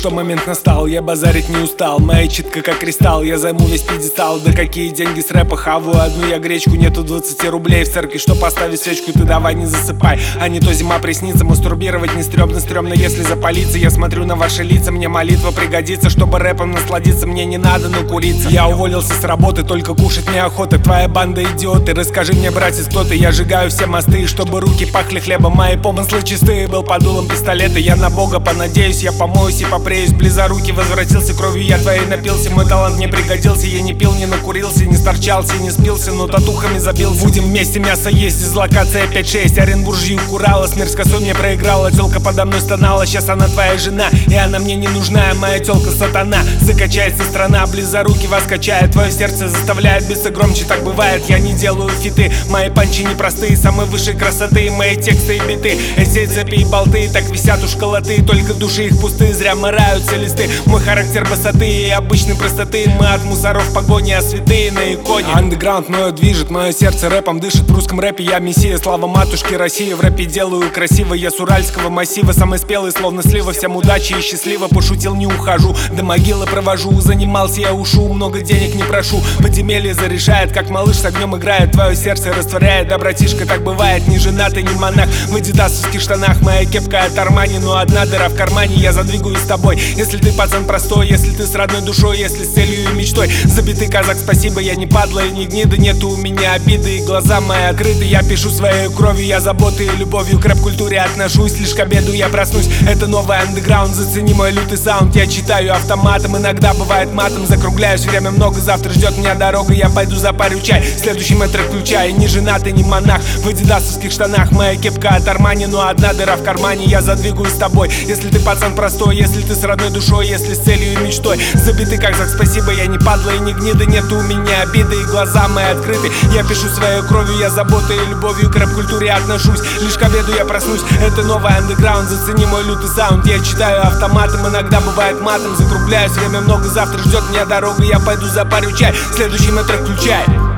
что момент настал, я базарить не устал. Моя читка как кристалл, я займу весь пьедестал. Да какие деньги с рэпа, хаваю одну я гречку. Нету 20 рублей в церкви, что поставить свечку, ты давай не засыпай. А не то зима приснится, мастурбировать не стрёмно, стрёмно, если запалиться. Я смотрю на ваши лица, мне молитва пригодится, чтобы рэпом насладиться. Мне не надо накуриться. Я уволился с работы, только кушать неохота. Твоя банда идиоты, расскажи мне, братец, кто ты. Я сжигаю все мосты, чтобы руки пахли хлебом. Мои помыслы чистые, был под дулом пистолета. Я на Бога понадеюсь, я помоюсь и попреюсь. Близоруки возвратился, кровью я твоей напился. Мой талант не пригодился, я не пил, не накурился, не сторчался, не спился, но татухами забился. Будем вместе мясо есть, дислокация 5-6. Оренбуржью курала, смерть с косой мне проиграла. Тёлка подо мной стонала, сейчас она твоя жена. И она мне не нужна, моя тёлка сатана. Закачается страна, близоруки вас качает. Твое сердце заставляет биться громче, так бывает. Я не делаю фиты, мои панчи непростые. Самой высшей красоты, мои тексты и биты. Эсей, цепи и болты, так висят у школоты. Только души их пустые, зря мораются листы. Мой характер высоты и обычной простоты. Мы от мусоров в погоне, а святые на иконе. Андеграунд мною движет, мое сердце рэпом дышит. В русском рэпе я мессия, слава матушке России. В рэпе делаю красиво, я с уральского массива. Самый спелый, словно слива, всем удачи и счастливо. Пошутил, не ухожу, до могилы провожу. Занимался я ушу, много денег не прошу. Подземелье зарешает, как малыш с огнем играет. Твое сердце растворяет, да, братишка, так бывает. Не женатый, не монах, в адидасовских штанах. Моя кепка от Армани, но одна дыра в кармане. Я задвигаюсь с тобой, если ты пацан простой, если ты с родной душой, если с целью и мечтой. Забитый казак, спасибо, я не падла и не гнида. Нету у меня обиды, и глаза мои открыты. Я пишу своей кровью, я заботой и любовью к рэп-культуре отношусь. Лишь к обеду я проснусь, это новый андеграунд. Зацени мой лютый саунд, я читаю автоматом. Иногда бывает матом, закругляюсь, время много. Завтра ждет меня дорога, я пойду запарю чай. Следующий мой трек включай, не женатый, не монах, в адидасовских штанах. Моя кепка от Армани, но одна дыра в кармане. Я задвигаюсь с тобой, если ты пацан простой, если ты с родной душой, если с целью и мечтой. Забитый казак, спасибо, я не падла и не гнида. Нету у меня обиды, и глаза мои открыты. Я пишу своей кровью, я заботой и любовью к рэп-культуре отношусь. Лишь к обеду я проснусь, это новый андеграунд. Зацени мой лютый саунд, я читаю автоматом. Иногда бывает матом, закругляюсь, время много. Завтра ждет меня дорога, я пойду запарю чай. Следующий мой трек включай.